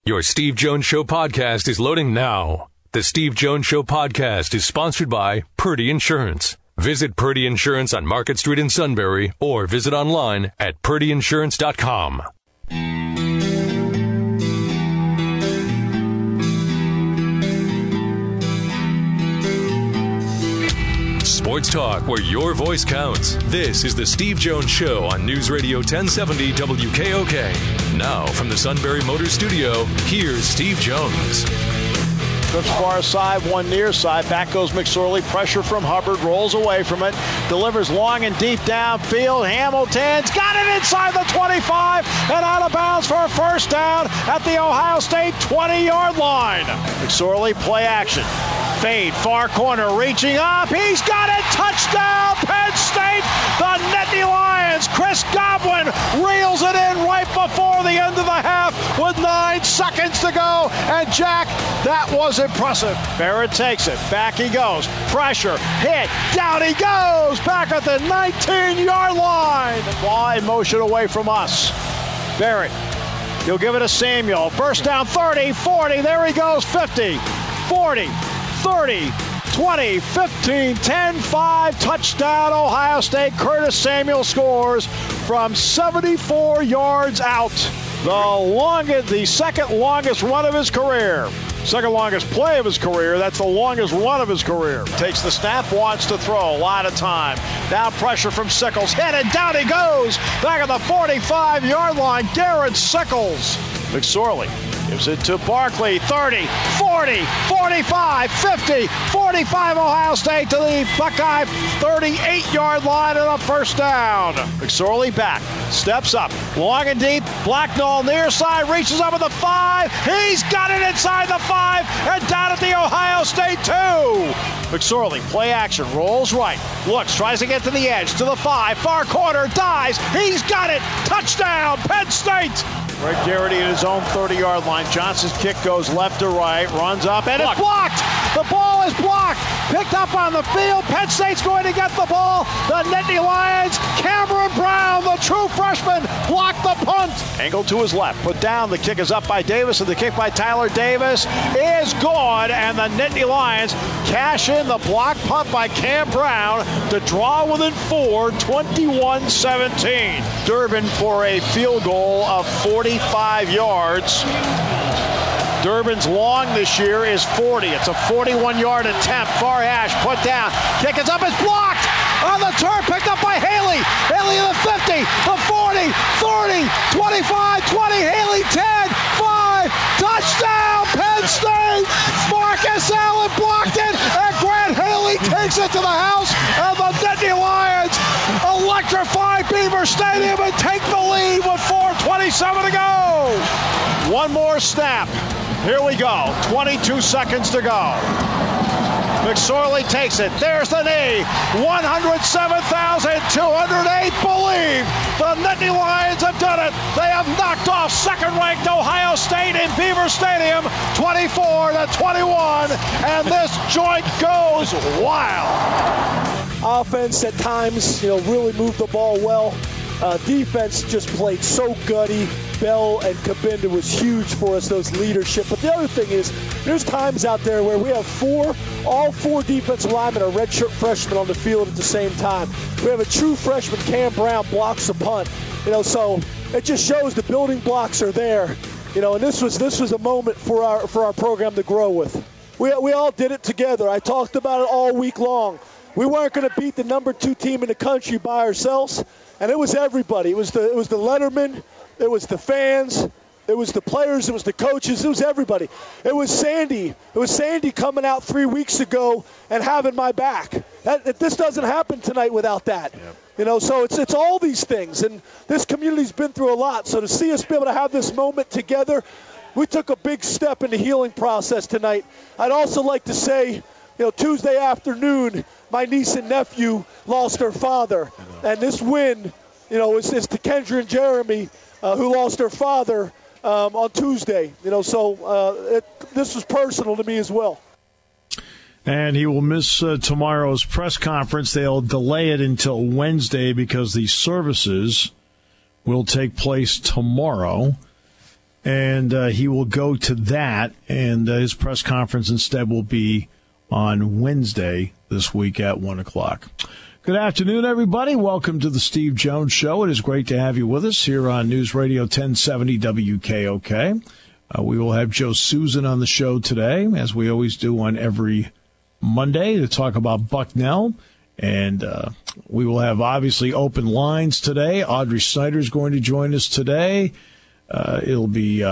Your Steve Jones Show podcast is loading now. The Steve Jones Show podcast is sponsored by Purdy Insurance. Visit Purdy Insurance on Market Street in Sunbury or visit online at purdyinsurance.com. Sports talk where your voice counts. This is the Steve Jones Show on News Radio 1070 WKOK. Now from the Sunbury Motor Studio, here's Steve Jones. Trips far side, one near side. Back goes McSorley. Pressure from Hubbard. Rolls away from it. Delivers long and deep downfield. Hamilton's got it inside the 25 and out of bounds for a first down at the Ohio State 20-yard line. McSorley, play action. Fade, far corner, reaching up. He's got it. Touchdown, Penn State. The Nittany Lions. Chris Godwin reels it in right before the end of the half with 9 seconds to go. And Jack, that was impressive. Barrett takes it. Back he goes. Pressure. Hit. Down he goes. Back at the 19-yard line. Ball in motion away from us. Barrett. He'll give it to Samuel. First down 30, 40. There he goes. 50, 40, 30, 20, 15, 10, 5. Touchdown, Ohio State. Curtis Samuel scores from 74 yards out. The second longest run of his career. Second longest play of his career. That's the longest run of his career. Takes the snap, wants to throw. A lot of time. Now pressure from Sickles. Hit and down he goes. Back at the 45-yard line. Garrett Sickles. McSorley gives it to Barkley. 30, 40, 45, 50, 45 Ohio State to the Buckeye 38-yard line and a first down. McSorley back. Steps up. Long and deep. Blacknall near side. Reaches up at the 5. He's got it inside the 5 and down at the Ohio State 2. McSorley, play action. Rolls right. Looks. Tries to get to the edge. To the 5. Far corner. Dives. He's got it. Touchdown. Penn State. Greg Garrity at his own 30-yard line. Johnson's kick goes left to right. Runs up and it's blocked. The ball is blocked. Picked up on the field. Penn State's going to get the ball. The Nittany Lions. Cameron Brown, the true freshman, blocked the punt. Angle to his left. Put down. The kick is up by Davis, and the kick by Tyler Davis is good. And the Nittany Lions cash in the block punt by Cam Brown to draw within 4, 21-17. Durbin for a field goal of 45 yards. Durbin's long this year is 40. It's a 41-yard attempt. Far hash put down. Kick is up. It's blocked. On the turn, picked up by Haley. Haley to the 50, the 40, 30, 25, 20. Haley 10, 5. Touchdown, Penn State. Marcus Allen blocked it, and Grant Haley takes it to the house. And the Nittany Lions electrify Beaver Stadium and take the lead with 4:27 to go. One more snap. Here we go. 22 seconds to go. McSorley takes it. There's the knee. 107,208 believe the Nittany Lions have done it. They have knocked off second-ranked Ohio State in Beaver Stadium, 24-21, and this joint goes wild. Offense at times, really moved the ball well. Defense just played so gutty. Bell and Kabinda was huge for us, those leadership. But the other thing is, there's times out there where we have all four defensive linemen are redshirt freshmen on the field at the same time. We have a true freshman, Cam Brown, blocks a punt. So it just shows the building blocks are there. And this was a moment for our program to grow with. We all did it together. I talked about it all week long. We weren't going to beat the number 2 team in the country by ourselves, and it was everybody. It was the lettermen. It was the fans. It was the players. It was the coaches. It was everybody. It was Sandy. It was Sandy coming out 3 weeks ago and having my back. This doesn't happen tonight without that. Yep. So it's all these things. And this community's been through a lot. So to see us be able to have this moment together, we took a big step in the healing process tonight. I'd also like to say, Tuesday afternoon, my niece and nephew lost their father. And this win, is to Kendra and Jeremy, who lost their father on Tuesday. This was personal to me as well. And he will miss tomorrow's press conference. They'll delay it until Wednesday because the services will take place tomorrow. And he will go to that, and his press conference instead will be on Wednesday this week at 1 o'clock. Good afternoon, everybody. Welcome to the Steve Jones Show. It is great to have you with us here on News Radio 1070 WKOK. We will have Joe Susan on the show today, as we always do on every Monday, to talk about Bucknell. And we will have, obviously, open lines today. Audrey Snyder is going to join us today. It'll be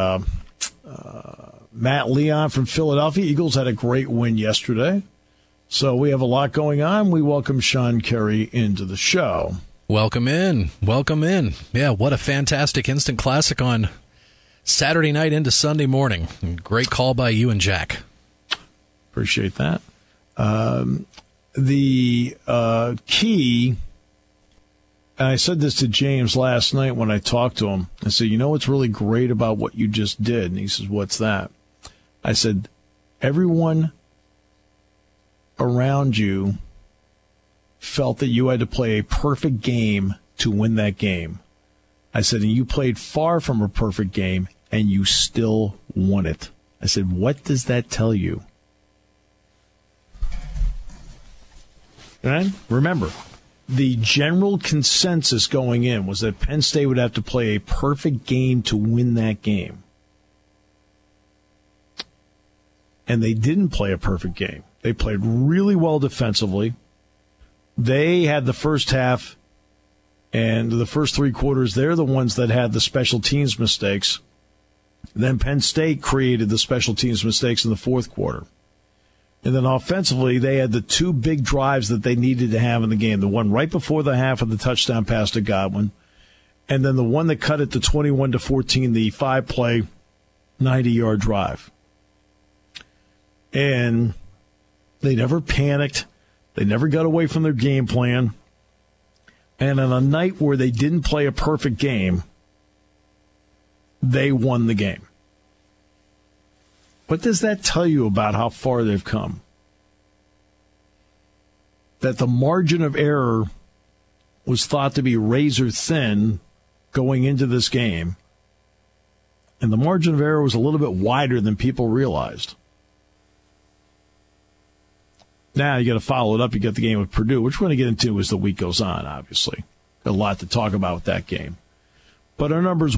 Matt Leon from Philadelphia. Eagles had a great win yesterday. So we have a lot going on. We welcome Sean Carey into the show. Welcome in. Welcome in. Yeah, what a fantastic instant classic on Saturday night into Sunday morning. Great call by you and Jack. Appreciate that. The key, and I said this to James last night when I talked to him. I said, you know what's really great about what you just did? And he says, what's that? I said, everyone around you felt that you had to play a perfect game to win that game. I said, and you played far from a perfect game, and you still won it. I said, what does that tell you? And remember, the general consensus going in was that Penn State would have to play a perfect game to win that game. And they didn't play a perfect game. They played really well defensively. They had the first half and the first three quarters. They're the ones that had the special teams mistakes. Then Penn State created the special teams mistakes in the fourth quarter. And then offensively, they had the two big drives that they needed to have in the game. The one right before the half of the touchdown pass to Godwin. And then the one that cut it to 21-14, the 5-play, 90-yard drive. And they never panicked. They never got away from their game plan. And on a night where they didn't play a perfect game, they won the game. What does that tell you about how far they've come? That the margin of error was thought to be razor thin going into this game, and the margin of error was a little bit wider than people realized. Now you got to follow it up. You got the game with Purdue, which we're going to get into as the week goes on, obviously. Got a lot to talk about with that game. But our number is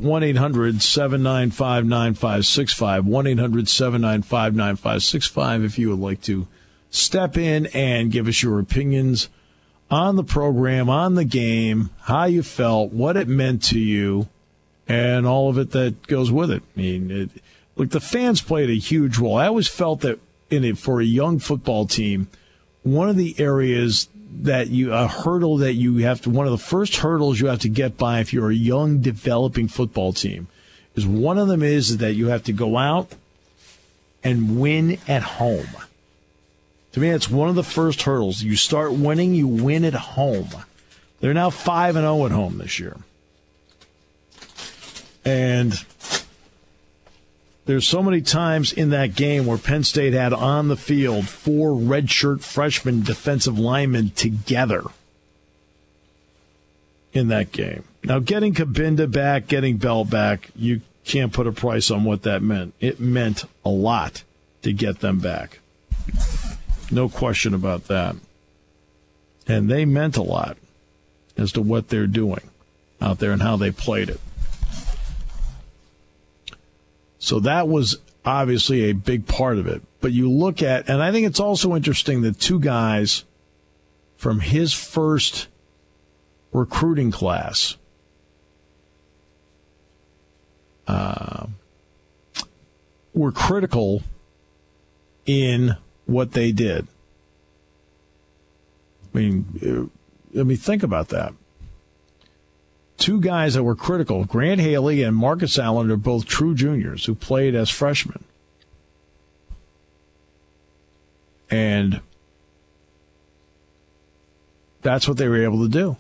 1-800-795-9565, 1-800-795-9565 if you would like to step in and give us your opinions on the program, on the game, how you felt, what it meant to you, and all of it that goes with it. I mean, look, the fans played a huge role. I always felt that for a young football team, one of the areas that a hurdle that you have to, one of the first hurdles you have to get by if you're a young developing football team is one of them is that you have to go out and win at home. To me, it's one of the first hurdles. You start winning, you win at home. They're now 5-0 at home this year. And there's so many times in that game where Penn State had on the field 4 redshirt freshman defensive linemen together in that game. Now, getting Kabinda back, getting Bell back, you can't put a price on what that meant. It meant a lot to get them back. No question about that. And they meant a lot as to what they're doing out there and how they played it. So that was obviously a big part of it. But you look at, and I think it's also interesting that 2 guys from his first recruiting class were critical in what they did. I mean, think about that. 2 guys that were critical, Grant Haley and Marcus Allen, are both true juniors who played as freshmen. And that's what they were able to do.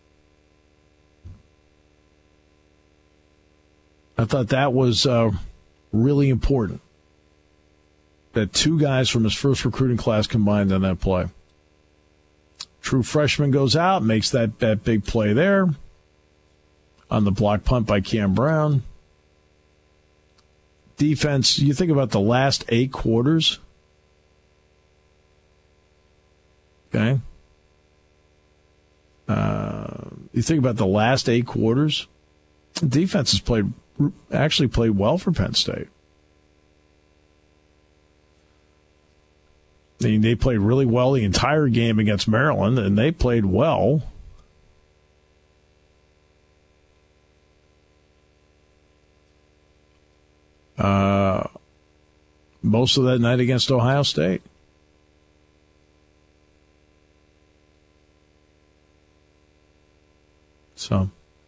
I thought that was really important, that 2 guys from his first recruiting class combined on that play. True freshman goes out, makes that big play there on the block punt by Cam Brown. defense, you think about the last 8 quarters. Okay. You think about the last 8 quarters. Defense has actually played well for Penn State. They played really well the entire game against Maryland, and they played well. Most of that night against Ohio State. So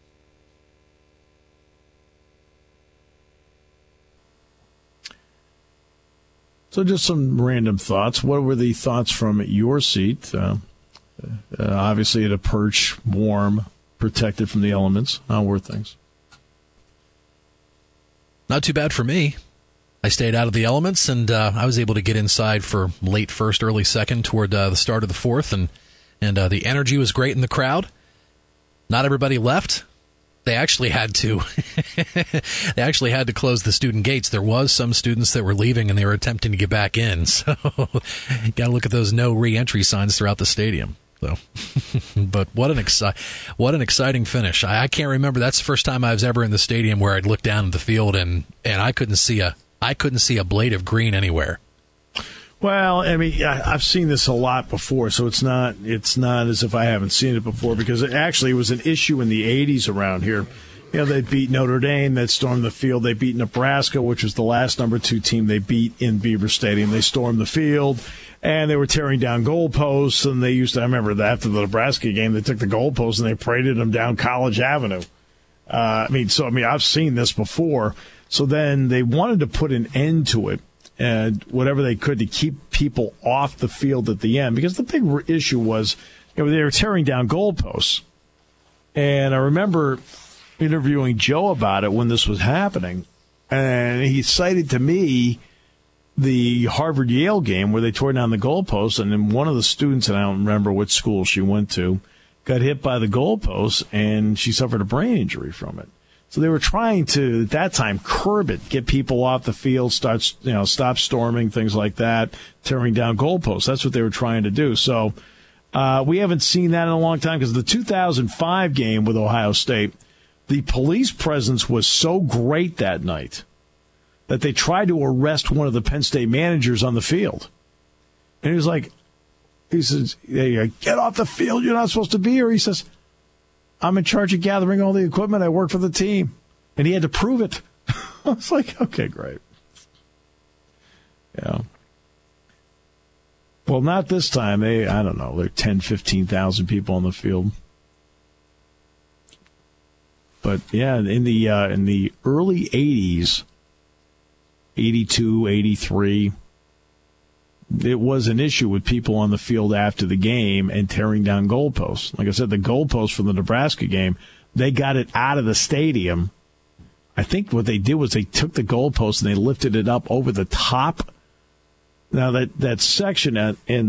just some random thoughts. What were the thoughts from your seat? Obviously at a perch, warm, protected from the elements. How were things? Not too bad for me. I stayed out of the elements, and I was able to get inside for late first, early second toward the start of the fourth, and the energy was great in the crowd. Not everybody left. They actually had to. They actually had to close the student gates. There was some students that were leaving, and they were attempting to get back in. So, got to look at those no re-entry signs throughout the stadium. So, but what an exciting finish! I can't remember. That's the first time I was ever in the stadium where I'd look down at the field and I couldn't see a blade of green anywhere. Well, I mean, I've seen this a lot before, so it's not as if I haven't seen it before, because it actually was an issue in the 80s around here. You know, they beat Notre Dame, that stormed the field. They beat Nebraska, which was the last number 2 team they beat in Beaver Stadium. They stormed the field, and they were tearing down goalposts, and I remember that after the Nebraska game, they took the goalposts and they paraded them down College Avenue. I've seen this before. So then they wanted to put an end to it, and whatever they could to keep people off the field at the end, because the big issue was, they were tearing down goalposts. And I remember interviewing Joe about it when this was happening, and he cited to me the Harvard-Yale game where they tore down the goalposts, and then one of the students, and I don't remember which school she went to, got hit by the goalposts, and she suffered a brain injury from it. So they were trying to, at that time, curb it, get people off the field, stop storming, things like that, tearing down goalposts. That's what they were trying to do. So we haven't seen that in a long time, because the 2005 game with Ohio State, the police presence was so great that night that they tried to arrest one of the Penn State managers on the field. And he says, hey, get off the field, you're not supposed to be here. He says, I'm in charge of gathering all the equipment. I work for the team. And he had to prove it. I was like, okay, great. Yeah. Well, not this time. There are 10, 15,000 people on the field. But, yeah, in the early 80s, 82, 83, it was an issue with people on the field after the game and tearing down goalposts. Like I said, the goalposts from the Nebraska game, they got it out of the stadium. I think what they did was they took the goalpost and they lifted it up over the top. Now that section in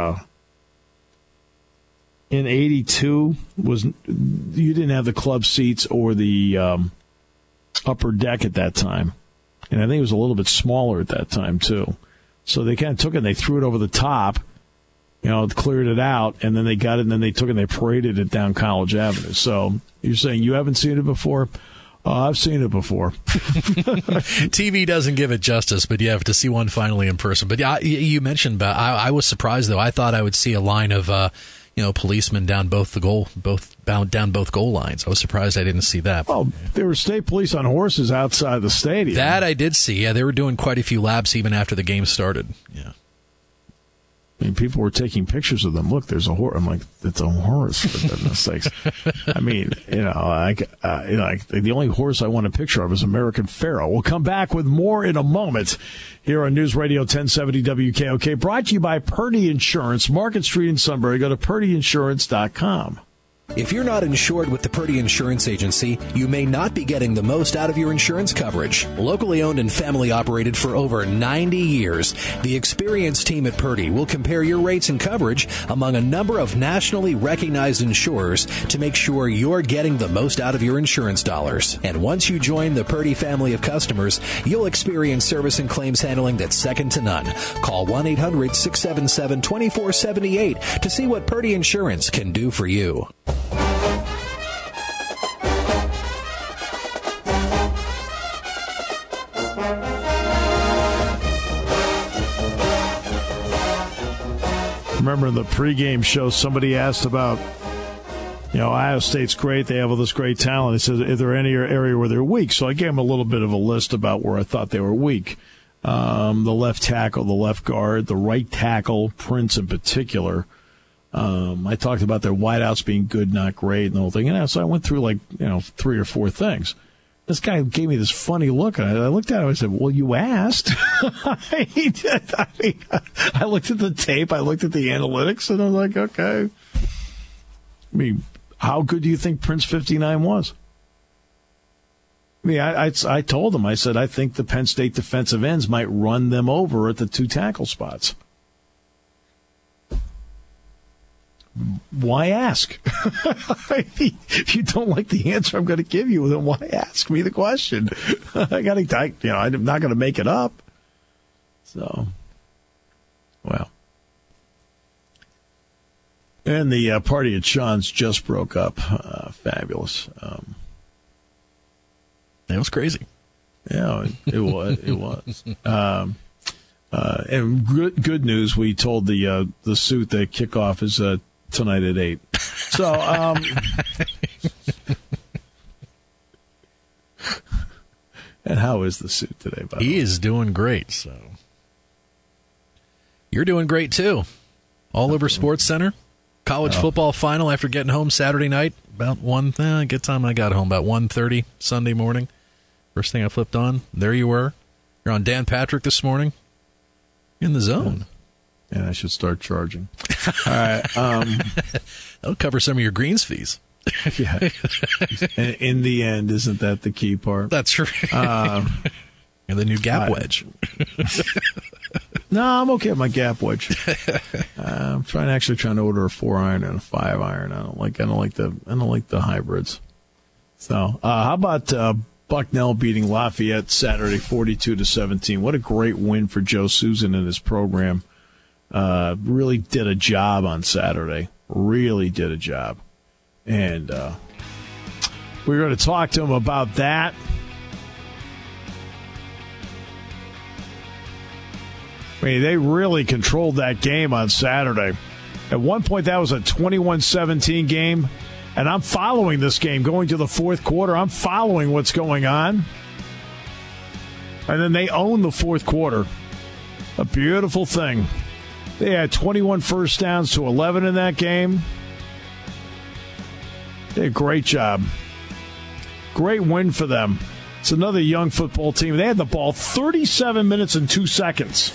82 was, you didn't have the club seats or the upper deck at that time, and I think it was a little bit smaller at that time too. So they kind of took it and they threw it over the top, cleared it out, and then they got it and then they took it and they paraded it down College Avenue. So you're saying you haven't seen it before? I've seen it before. TV doesn't give it justice, but you have to see one finally in person. But yeah, you mentioned, I was surprised though. I thought I would see a line of, policemen down both goal lines. I was surprised I didn't see that. Well, there were state police on horses outside the stadium. That I did see. Yeah, they were doing quite a few laps even after the game started. Yeah. I mean, people were taking pictures of them. Look, there's a horse. I'm like, it's a horse, for goodness sakes. I mean, the only horse I want a picture of is American Pharoah. We'll come back with more in a moment here on News Radio 1070 WKOK. Brought to you by Purdy Insurance, Market Street in Sunbury. Go to purdyinsurance.com. If you're not insured with the Purdy Insurance Agency, you may not be getting the most out of your insurance coverage. Locally owned and family operated for over 90 years, the experienced team at Purdy will compare your rates and coverage among a number of nationally recognized insurers to make sure you're getting the most out of your insurance dollars. And once you join the Purdy family of customers, you'll experience service and claims handling that's second to none. Call 1-800-677-2478 to see what Purdy Insurance can do for you. Remember the pregame show, somebody asked about, Ohio State's great. They have all this great talent. He said, is there any area where they're weak? So I gave him a little bit of a list about where I thought they were weak. The left tackle, the left guard, the right tackle, Prince in particular. I talked about their wideouts being good, not great, and the whole thing. And so I went through 3 or 4 things. This guy gave me this funny look, and I looked at him and I said, well, you asked. I looked at the tape, I looked at the analytics, and I was like, okay. I mean, how good do you think Prince 59 was? I mean, I told him, I said, I think the Penn State defensive ends might run them over at the 2 tackle spots. Why ask? If you don't like the answer I'm going to give you, then why ask me the question? I'm not going to make it up. So, well. And the party at Sean's just broke up. Fabulous. That was crazy. Yeah, it was. It was. And good news, we told the suit that kickoff is tonight at 8. So, and how is the suit today, by the way? He is doing great, so. You're doing great, too. All over Sports Center. College football final after getting home Saturday night. About good time I got home, about 1:30 Sunday morning. First thing I flipped on, there you were. You're on Dan Patrick this morning. In the zone. And I should start charging. All right. That'll cover some of your greens fees. Yeah. And in the end, isn't that the key part? That's right. And the new gap wedge. No, I'm okay with my gap wedge. I'm trying to order a 4-iron and a 5-iron. I don't like the hybrids. So, how about Bucknell beating Lafayette Saturday 42-17? What a great win for Joe Susan and his program. Really did a job on Saturday. Really did a job. And we're going to talk to him about that. I mean, they really controlled that game on Saturday. At one point, that was a 21-17 game. And I'm following this game going to the fourth quarter. I'm following what's going on. And then they own the fourth quarter. A beautiful thing. They had 21 first downs to 11 in that game. They did a great job. Great win for them. It's another young football team. They had the ball 37 minutes and 2 seconds.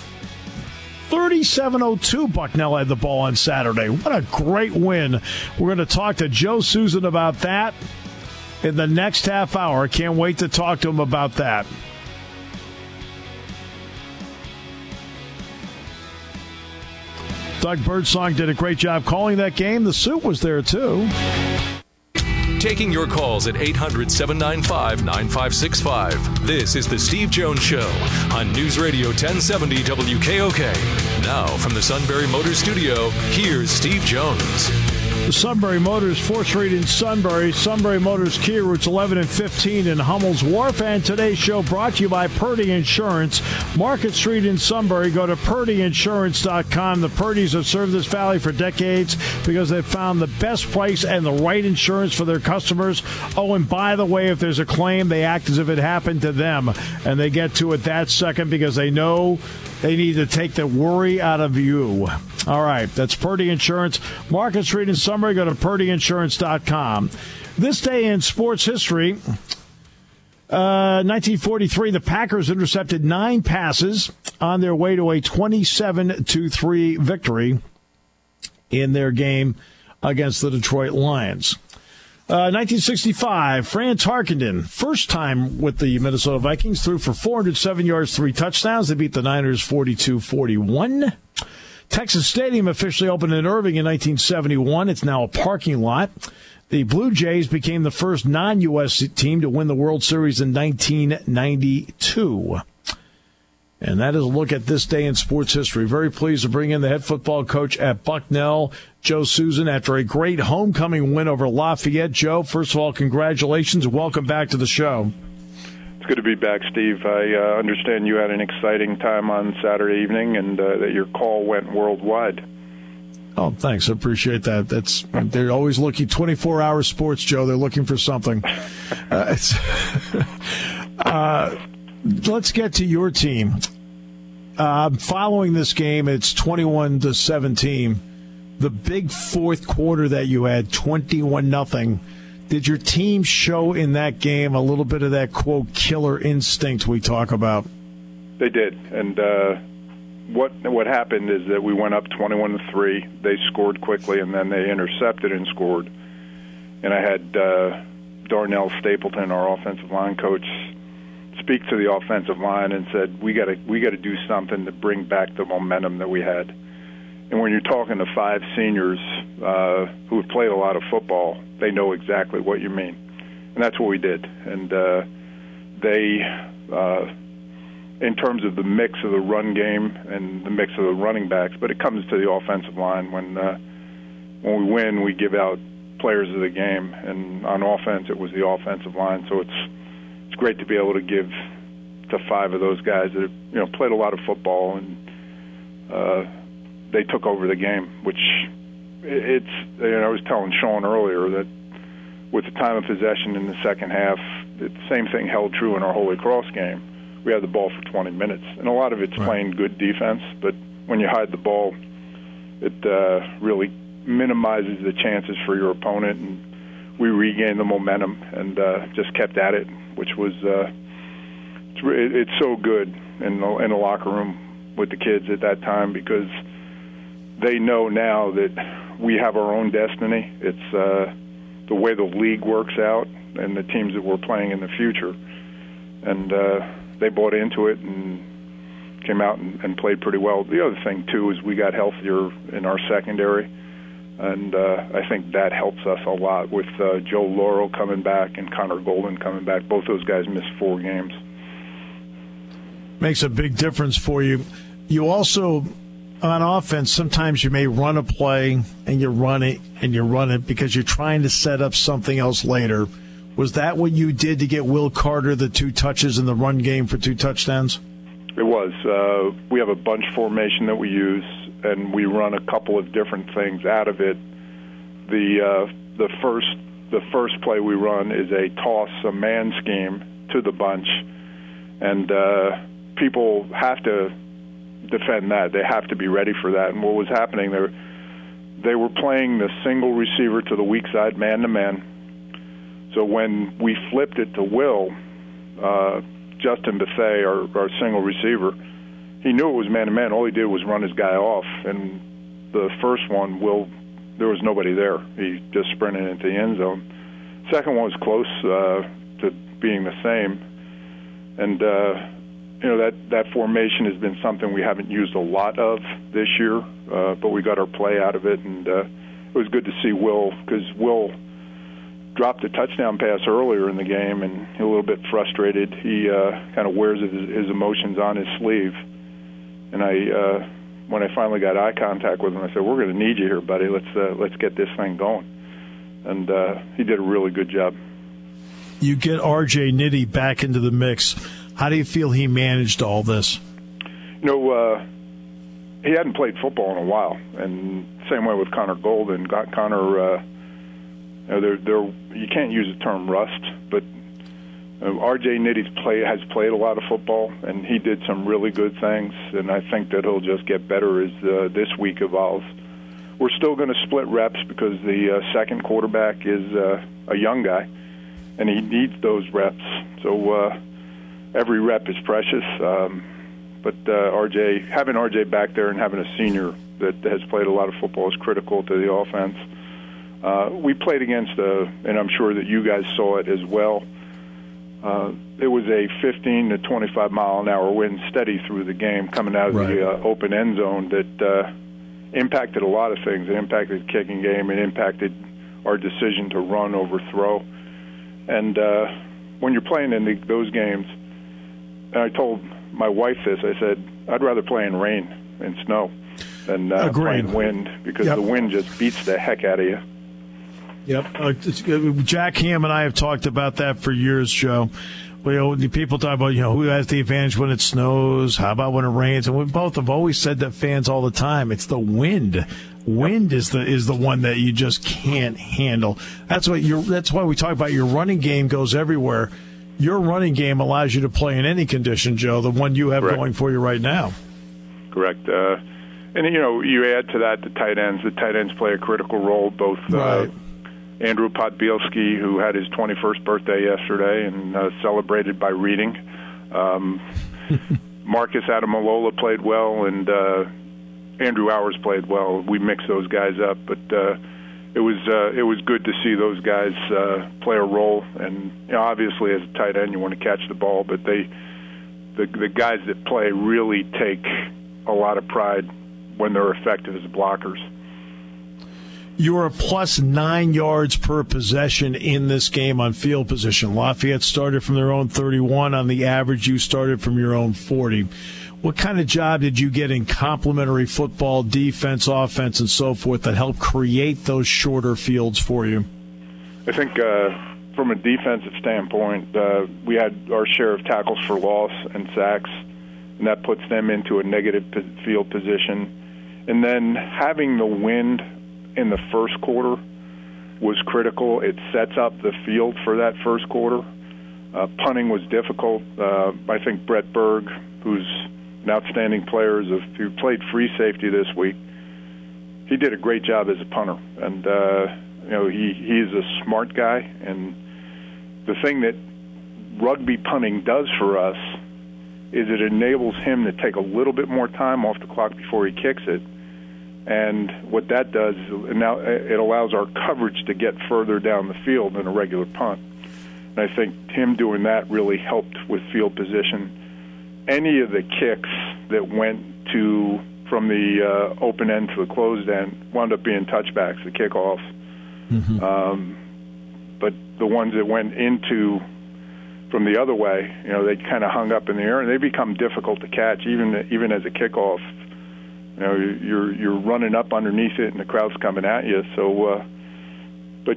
37:02 Bucknell had the ball on Saturday. What a great win. We're going to talk to Joe Susan about that in the next half hour. Can't wait to talk to him about that. Doug Birdsong did a great job calling that game. The suit was there, too. Taking your calls at 800-795-9565. This is the Steve Jones Show on News Radio 1070 WKOK. Now, from the Sunbury Motors Studio, here's Steve Jones. The Sunbury Motors, 4th Street in Sunbury. Sunbury Motors Kia, routes 11 and 15 in Hummel's Wharf. And today's show brought to you by Purdy Insurance. Market Street in Sunbury. Go to PurdyInsurance.com. The Purdys have served this valley for decades because they've found the best price and the right insurance for their customers. Oh, and by the way, if there's a claim, they act as if it happened to them. And they get to it that second because they know they need to take the worry out of you. All right, that's Purdy Insurance. Market Street in Sunbury. Go to PurdyInsurance.com. This day in sports history, 1943, the Packers intercepted 9 passes on their way to a 27-3 victory in their game against the Detroit Lions. 1965, Franz Harkenden, first time with the Minnesota Vikings, threw for 407 yards, 3 touchdowns. They beat the Niners 42-41. Texas Stadium officially opened in Irving in 1971. It's now a parking lot. The Blue Jays became the first non-U.S. team to win the World Series in 1992. And that is a look at this day in sports history. Very pleased to bring in the head football coach at Bucknell, Joe Susan, after a great homecoming win over Lafayette. Joe, first of all, congratulations and welcome back to the show. It's good to be back, Steve. I understand you had an exciting time on Saturday evening and that your call went worldwide. Oh, thanks. I appreciate that. They're always looking 24-hour sports, Joe. They're looking for something. Let's get to your team. Following this game, it's 21-17. The big fourth quarter that you had, 21-0. Did your team show in that game a little bit of that, quote, killer instinct we talk about? They did. And what happened is that we went up 21-3. They scored quickly, and then they intercepted and scored. And I had Darnell Stapleton, our offensive line coach, speak to the offensive line and said, we got to do something to bring back the momentum that we had. And when you're talking to 5 seniors who have played a lot of football, they know exactly what you mean. And that's what we did. And they, in terms of the mix of the run game and the mix of the running backs, but it comes to the offensive line. When we win, we give out players of the game. And on offense, it was the offensive line. So it's great to be able to give to 5 of those guys that have, played a lot of football, and they took over the game. Which I was telling Sean earlier that with the time of possession in the second half, the same thing held true in our Holy Cross game. We had the ball for 20 minutes, and a lot of it's playing good defense. But when you hide the ball, it really minimizes the chances for your opponent, and we regained the momentum and just kept at it, which was it's so good in the locker room with the kids at that time, because they know now that we have our own destiny. It's the way the league works out and the teams that we're playing in the future. And they bought into it and came out and played pretty well. The other thing, too, is we got healthier in our secondary. And I think that helps us a lot with Joe Laurel coming back and Connor Golden coming back. Both those guys missed 4 games. Makes a big difference for you. You also, on offense, sometimes you may run a play and you run it because you're trying to set up something else later. Was that what you did to get Will Carter the 2 touches in the run game for 2 touchdowns? It was. We have a bunch formation that we use, and we run a couple of different things out of it. The first play we run is a toss, a man scheme to the bunch, and people have to defend that. They have to be ready for that. And what was happening there, they were playing the single receiver to the weak side, man-to-man. So when we flipped it to Will, Justin Bethea, our single receiver, he knew it was man-to-man. All he did was run his guy off. And the first one, Will, there was nobody there. He just sprinted into the end zone. Second one was close to being the same. And, that formation has been something we haven't used a lot of this year, but we got our play out of it. And it was good to see Will, because Will dropped a touchdown pass earlier in the game, and a little bit frustrated. He kind of wears his emotions on his sleeve. And when I finally got eye contact with him, I said, "We're going to need you here, buddy. Let's get this thing going." And he did a really good job. You get R.J. Nitty back into the mix. How do you feel he managed all this? He hadn't played football in a while, and same way with Connor Golden. Connor, you can't use the term rust, but R.J. Nitty has played a lot of football, and he did some really good things, and I think that he'll just get better as this week evolves. We're still going to split reps because the second quarterback is a young guy, and he needs those reps. So every rep is precious. But having RJ back there and having a senior that has played a lot of football is critical to the offense. We played against and I'm sure that you guys saw it as well. It was a 15 to 25 mile an hour wind steady through the game coming out of the open end zone that impacted a lot of things. It impacted the kicking game. It impacted our decision to run over throw. And when you're playing in those games, and I told my wife this, I said, I'd rather play in rain and snow than play in wind, because the wind just beats the heck out of you. Yep. Jack Ham and I have talked about that for years, Joe. People talk about, who has the advantage when it snows, how about when it rains, and we both have always said that fans all the time. It's the wind. Wind is the one that you just can't handle. That's why we talk about your running game goes everywhere. Your running game allows you to play in any condition, Joe, the one you have going for you right now. Correct. And, you add to that the tight ends. The tight ends play a critical role, both Andrew Podbielski, who had his 21st birthday yesterday and celebrated by reading. Marcus Adamalola played well, and Andrew Hours played well. We mixed those guys up, but it was good to see those guys play a role. And obviously, as a tight end, you want to catch the ball, but the guys that play really take a lot of pride when they're effective as blockers. You were a plus 9 yards per possession in this game on field position. Lafayette started from their own 31. On the average, you started from your own 40. What kind of job did you get in complementary football, defense, offense, and so forth that helped create those shorter fields for you? I think from a defensive standpoint, we had our share of tackles for loss and sacks, and that puts them into a negative field position. And then having the wind in the first quarter was critical. It sets up the field for that first quarter. Punting was difficult. I think Brett Berg, who's an outstanding player, who played free safety this week, he did a great job as a punter. And, he's a smart guy. And the thing that rugby punting does for us is it enables him to take a little bit more time off the clock before he kicks it. And what that does is now it allows our coverage to get further down the field than a regular punt. And I think him doing that really helped with field position. Any of the kicks that went from the open end to the closed end wound up being touchbacks, the kickoffs. Mm-hmm. But the ones that went from the other way, they kind of hung up in the air, and they become difficult to catch, even as a kickoff. You're running up underneath it, and the crowd's coming at you. So, but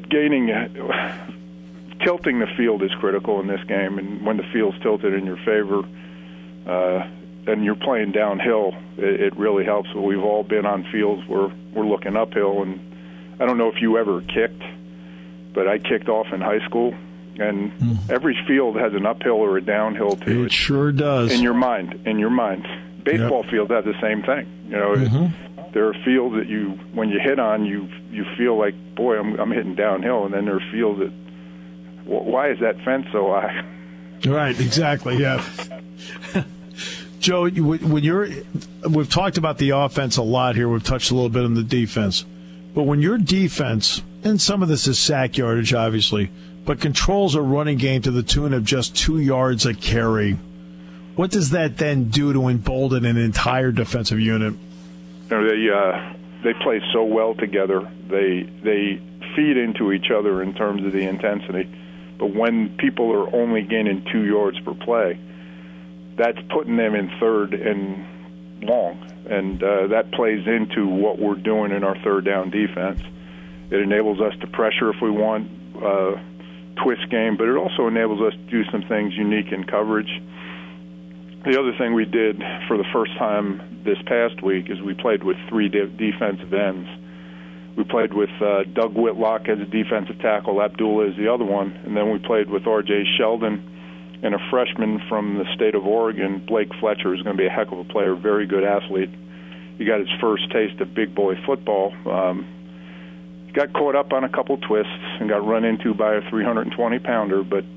tilting the field is critical in this game, and when the field's tilted in your favor, and you're playing downhill, it really helps. But we've all been on fields where we're looking uphill, and I don't know if you ever kicked, but I kicked off in high school, and every field has an uphill or a downhill to it. It sure does. In your mind. Baseball fields have the same thing. There are fields that when you hit on, you feel like, boy, I'm hitting downhill, and then there are fields that, why is that fence so high? Right, exactly, yeah. Joe, we've talked about the offense a lot here. We've touched a little bit on the defense. But when your defense, and some of this is sack yardage, obviously, but controls a running game to the tune of just 2 yards a carry, what does that then do to embolden an entire defensive unit? They play so well together. They feed into each other in terms of the intensity. But when people are only gaining 2 yards per play, that's putting them in third and long. And that plays into what we're doing in our third down defense. It enables us to pressure if we want, twist game, but it also enables us to do some things unique in coverage. The other thing we did for the first time this past week is we played with 3 defensive ends. We played with Doug Whitlock as a defensive tackle, Abdullah as the other one, and then we played with R.J. Sheldon and a freshman from the state of Oregon, Blake Fletcher, who's going to be a heck of a player, very good athlete. He got his first taste of big boy football. He got caught up on a couple twists and got run into by a 320-pounder, but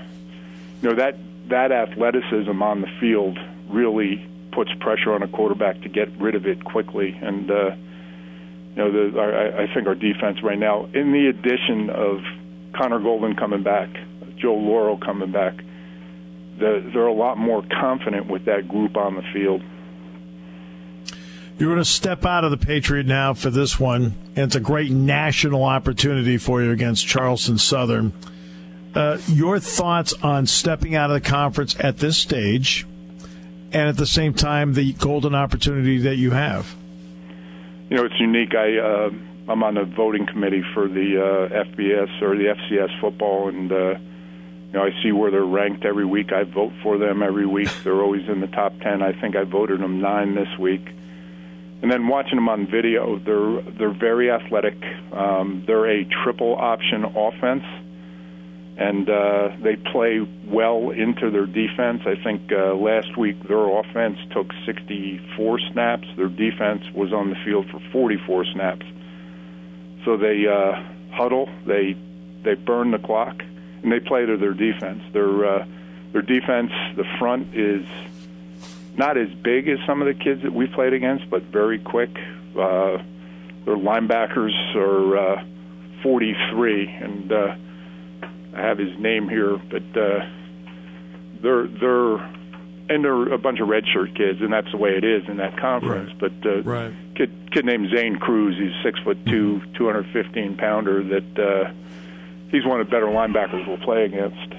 that athleticism on the field really puts pressure on a quarterback to get rid of it quickly. And I think our defense right now, in the addition of Connor Golden coming back, Joe Laurel coming back, they're a lot more confident with that group on the field. You're going to step out of the Patriot now for this one, and it's a great national opportunity for you against Charleston Southern. Your thoughts on stepping out of the conference at this stage, and at the same time, the golden opportunity that you have? It's unique. I'm on the voting committee for the FBS or the FCS football, and I see where they're ranked every week. I vote for them every week. They're always in the top 10. I think I voted them 9 this week. And then watching them on video, they're very athletic. They're a triple option offense, and they play well into their defense. I think last week their offense took 64 snaps. Their defense was on the field for 44 snaps. So they huddle, they burn the clock, and they play to their defense. Their defense, the front is not as big as some of the kids that we played against, but very quick. Their linebackers are 43, and I have his name here, but they're a bunch of redshirt kids, and that's the way it is in that conference. Right. But kid named Zane Cruz, he's 6'2", 215-pounder. That he's one of the better linebackers we'll play against.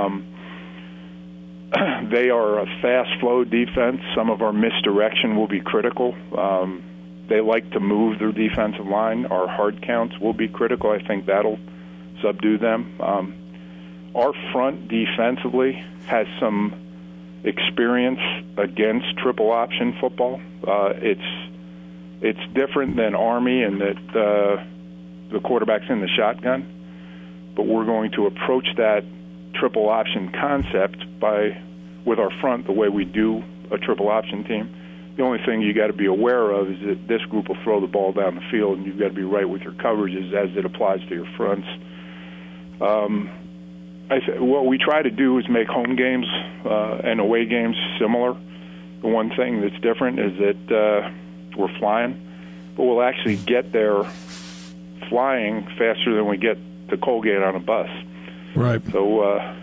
They are a fast flow defense. Some of our misdirection will be critical. They like to move their defensive line. Our hard counts will be critical. I think that'll subdue them. Our front defensively has some experience against triple option football. It's different than Army in that the quarterback's in the shotgun, but we're going to approach that triple option concept with our front the way we do a triple option team. The only thing you got to be aware of is that this group will throw the ball down the field, and you've got to be right with your coverages as it applies to your fronts. What we try to do is make home games and away games similar. The one thing that's different is that we're flying, but we'll actually get there flying faster than we get to Colgate on a bus. Right. So,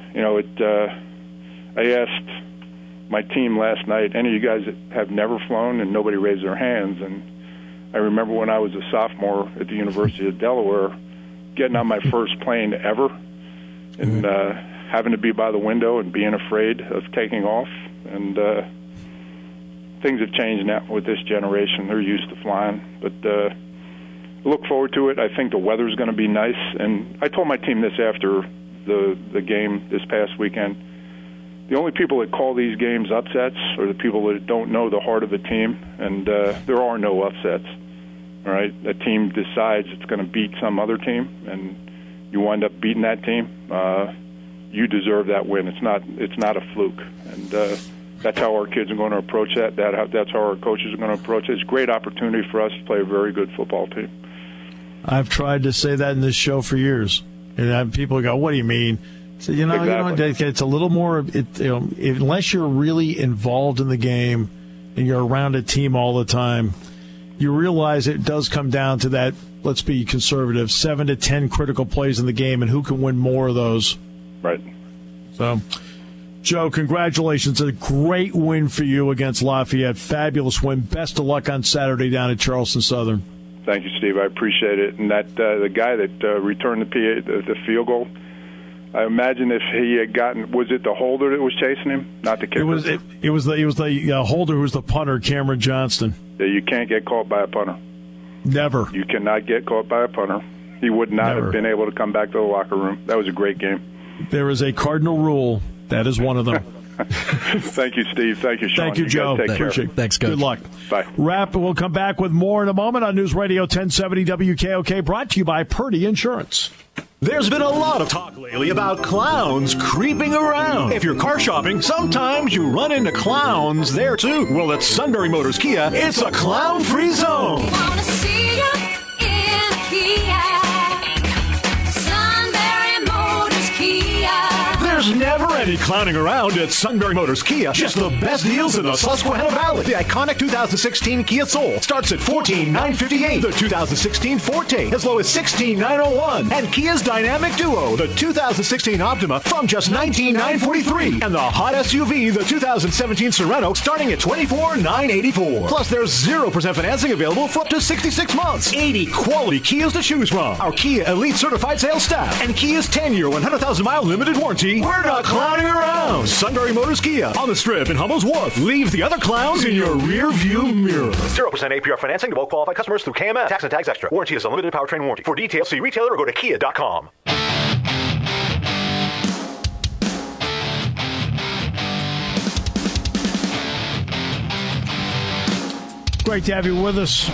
I asked my team last night, any of you guys that have never flown, and nobody raised their hands. And I remember when I was a sophomore at the University of Delaware, getting on my first plane ever, and having to be by the window and being afraid of taking off. And things have changed now with this generation. They're used to flying. But look forward to it. I think the weather's going to be nice. And I told my team this after the game this past weekend. The only people that call these games upsets are the people that don't know the heart of the team, and there are no upsets. All right, a team decides it's going to beat some other team, and you wind up beating that team. You deserve that win. It's not a fluke, and that's how our kids are going to approach that. That's how our coaches are going to approach it. It's a great opportunity for us to play a very good football team. I've tried to say that in this show for years, and people go, "What do you mean?" So, exactly. It's a little more, unless you're really involved in the game and you're around a team all the time, you realize it does come down to that, let's be conservative, 7 to 10 critical plays in the game, and who can win more of those. Right. So, Joe, congratulations. A great win for you against Lafayette. Fabulous win. Best of luck on Saturday down at Charleston Southern. Thank you, Steve. I appreciate it. And that the guy that returned the field goal, I imagine if he had gotten, was it the holder that was chasing him, not the kicker? It was the holder who was the punter, Cameron Johnston. Yeah, you can't get caught by a punter. Never. You cannot get caught by a punter. He would not have been able to come back to the locker room. That was a great game. There is a cardinal rule. That is one of them. Thank you, Steve. Thank you, Sean. Thank you, Joe. Take care. Thanks, Coach. Good luck. Bye. We'll come back with more in a moment on News Radio 1070 WKOK, brought to you by Purdy Insurance. There's been a lot of talk lately about clowns creeping around. If you're car shopping, sometimes you run into clowns there too. Well, at Sunbury Motors Kia, it's a clown-free zone. Wanna see you in Kia. Sunbury Motors Kia. There's never Any clowning around at Sunbury Motors Kia. Just the best deals in the Susquehanna Valley. The iconic 2016 Kia Soul starts at $14,958. The 2016 Forte as low as $16,901. And Kia's Dynamic Duo, the 2016 Optima, from just $19,943. And the hot SUV, the 2017 Sorento, starting at $24,984. Plus, there's 0% financing available for up to 66 months. 80 quality Kias to choose from. Our Kia Elite Certified Sales Staff and Kia's 10-year, 100,000-mile limited warranty. We're not clowning around. Sunbury Motors Kia on the Strip in Hummel's Wharf. Leave the other clowns in your rear view mirror. 0% APR financing to all qualified customers through KMS. Tax and tags extra. Warranty is a limited powertrain warranty. For details, see retailer or go to kia.com. Great to have you with us.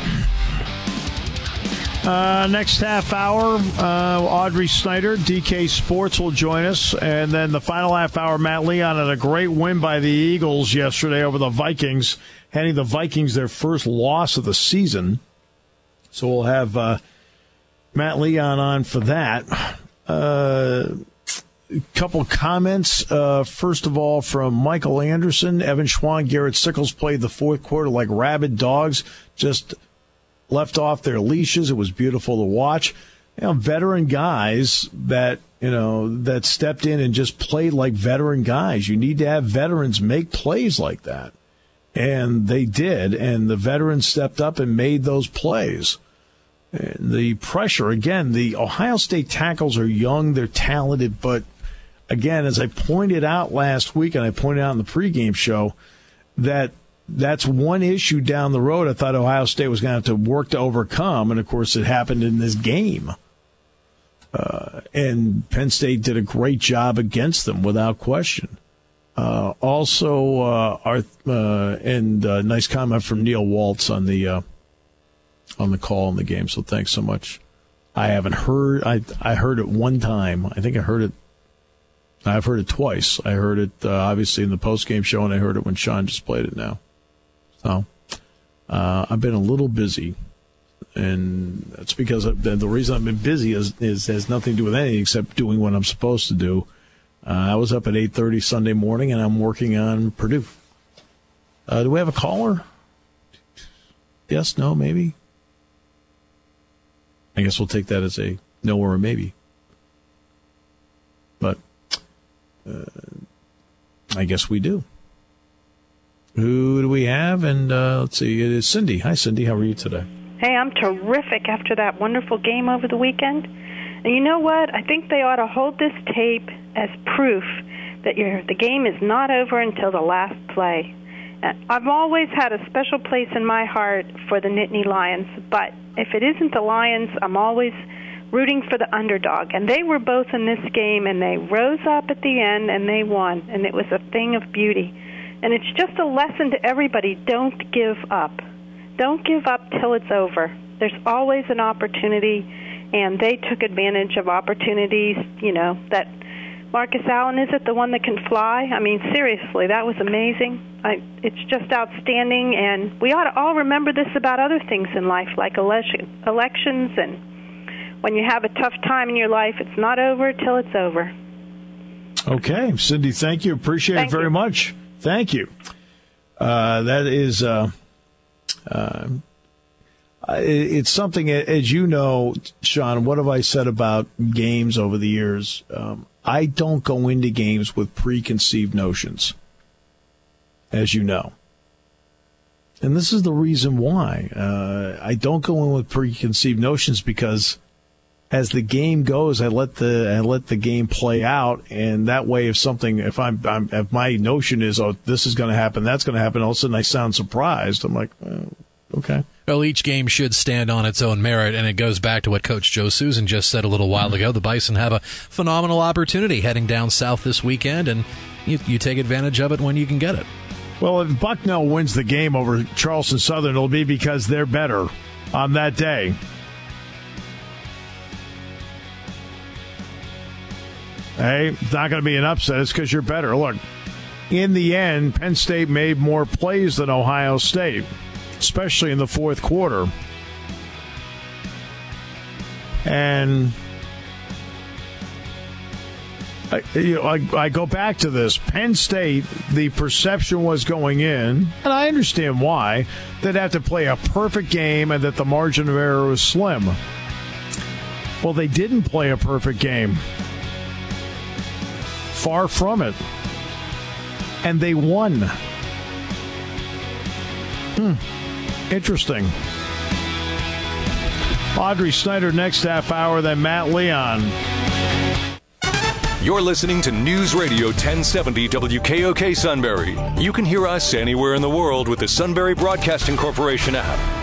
Next half hour, Audrey Snyder, DK Sports will join us. And then the final half hour, Matt Leon had a great win by the Eagles yesterday over the Vikings, handing the Vikings their first loss of the season. So we'll have Matt Leon on for that. A couple comments. First of all, from Michael Anderson. Evan Schwan, Garrett Sickles played the fourth quarter like rabid dogs, just left off their leashes. It was beautiful to watch. Veteran guys that stepped in and just played like veteran guys. You need to have veterans make plays like that. And they did, and the veterans stepped up and made those plays. And the pressure, again, the Ohio State tackles are young, they're talented, but again, as I pointed out last week, and I pointed out in the pregame show, that's one issue down the road I thought Ohio State was going to have to work to overcome, and of course it happened in this game. And Penn State did a great job against them, without question. Nice comment from Neil Waltz on the call in the game, so thanks so much. I haven't heard. I heard it one time. I think I heard it. I've heard it twice. I heard it obviously in the postgame show, and I heard it when Sean just played it now. So I've been a little busy, and that's because the reason I've been busy is has nothing to do with anything except doing what I'm supposed to do. I was up at 8:30 Sunday morning, and I'm working on Purdue. Do we have a caller? Yes, no, maybe? I guess we'll take that as a no or a maybe. But I guess we do. Who do we have? And let's see, it is Cindy. Hi, Cindy. How are you today? Hey, I'm terrific after that wonderful game over the weekend. And you know what? I think they ought to hold this tape as proof that the game is not over until the last play. I've always had a special place in my heart for the Nittany Lions, but if it isn't the Lions, I'm always rooting for the underdog. And they were both in this game, and they rose up at the end, and they won. And it was a thing of beauty. And it's just a lesson to everybody, don't give up. Don't give up till it's over. There's always an opportunity, and they took advantage of opportunities, that Marcus Allen, is it the one that can fly? I mean, seriously, that was amazing. It's just outstanding, and we ought to all remember this about other things in life, like elections, and when you have a tough time in your life, it's not over till it's over. Okay, Cindy, thank you. Appreciate it very much. Thank you. That is, it's something, as you know, Sean, what have I said about games over the years? I don't go into games with preconceived notions, as you know. And this is the reason why. I don't go in with preconceived notions because as the game goes, I let the game play out, and that way, if my notion is, oh, this is going to happen, that's going to happen, all of a sudden I sound surprised. I'm like, okay. Well, each game should stand on its own merit, and it goes back to what Coach Joe Susan just said a little while ago. The Bison have a phenomenal opportunity heading down south this weekend, and you take advantage of it when you can get it. Well, if Bucknell wins the game over Charleston Southern, it'll be because they're better on that day. Hey, it's not going to be an upset. It's because you're better. Look, in the end, Penn State made more plays than Ohio State, especially in the fourth quarter. And I go back to this. Penn State, the perception was going in, and I understand why, they'd have to play a perfect game and that the margin of error was slim. Well, they didn't play a perfect game. Far from it. And they won. Interesting. Audrey Snyder next half hour, then Matt Leon. You're listening to News Radio 1070 WKOK Sunbury. You can hear us anywhere in the world with the Sunbury Broadcasting Corporation app.